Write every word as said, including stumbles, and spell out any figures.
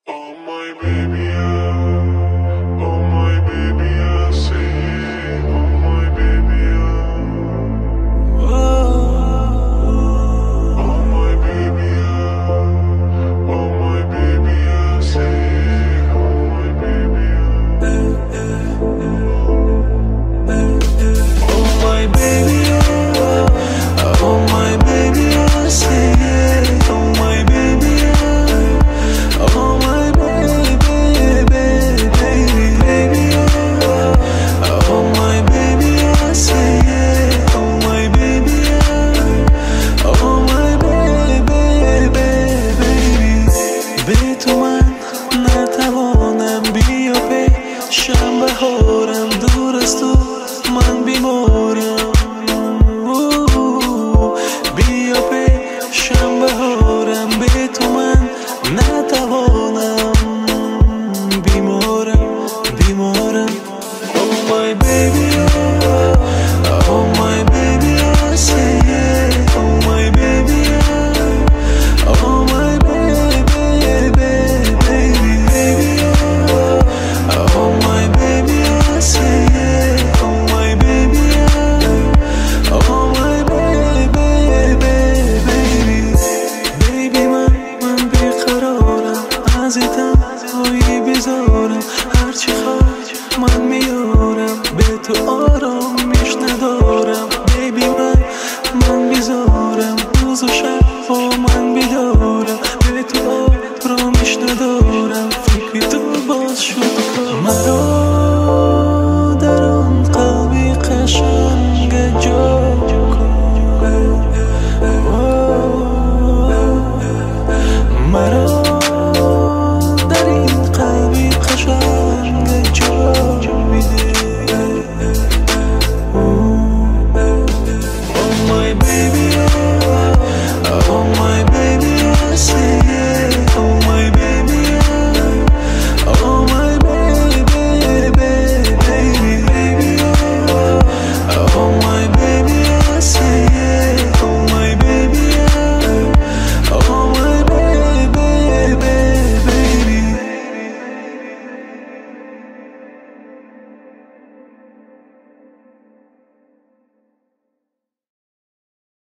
Oh my baby, oh, oh my baby, I say it. Oh my baby, oh, oh my baby, oh, oh my baby, I say it. Oh my baby, oh, oh my baby, oh, oh my baby, I say it. Oh my baby, oh my شم بهارم دور از تو من بیمارم بیا پیشم بهارم به تو من نتوانم بیمارم بیمارم Oh my baby oh, oh my baby I say it Oh my baby oh my baby baby baby baby oh my baby I say it Oh my baby oh my baby baby baby من من بیقرارم عزیزم تویی بیزارم هرچی خواهی من میارم به تو آرامیش ندارم بیبی من من بیزارم روز و شب با من بیدارم به تو آرامیش ندارم فکر تو باز شد کار مرا در آن قلبی قشنگ جا کن مرا